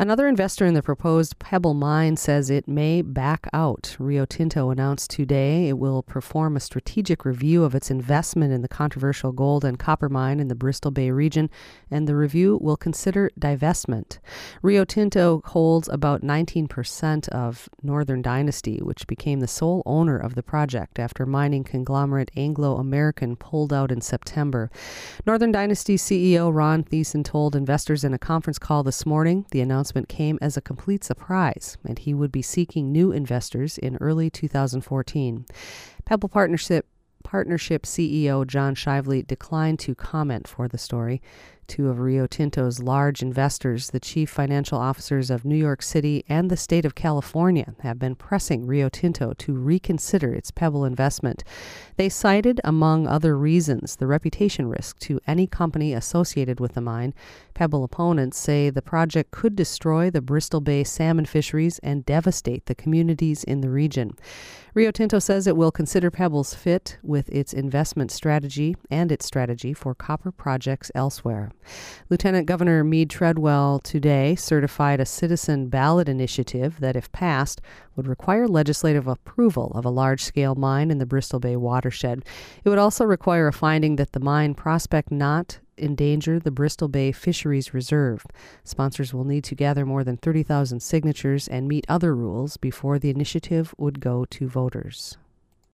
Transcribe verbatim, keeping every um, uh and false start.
Another investor in the proposed Pebble mine says it may back out. Rio Tinto announced today it will perform a strategic review of its investment in the controversial gold and copper mine in the Bristol Bay region, and the review will consider divestment. Rio Tinto holds about nineteen percent of Northern Dynasty, which became the sole owner of the project after mining conglomerate Anglo American pulled out in September. Northern Dynasty C E O Ron Thiessen told investors in a conference call this morning the announcement came as a complete surprise, and he would be seeking new investors in early two thousand fourteen. Pebble Partnership Partnership C E O John Shively declined to comment for the story. Two of Rio Tinto's large investors, the chief financial officers of New York City and the state of California, have been pressing Rio Tinto to reconsider its Pebble investment. They cited, among other reasons, the reputation risk to any company associated with the mine. Pebble opponents say the project could destroy the Bristol Bay salmon fisheries and devastate the communities in the region. Rio Tinto says it will consider Pebble's fit with its investment strategy and its strategy for copper projects elsewhere. Lieutenant Governor Mead Treadwell today certified a citizen ballot initiative that, if passed, would require legislative approval of a large-scale mine in the Bristol Bay watershed. It would also require a finding that the mine prospect not endanger the Bristol Bay Fisheries Reserve. Sponsors will need to gather more than thirty thousand signatures and meet other rules before the initiative would go to voters.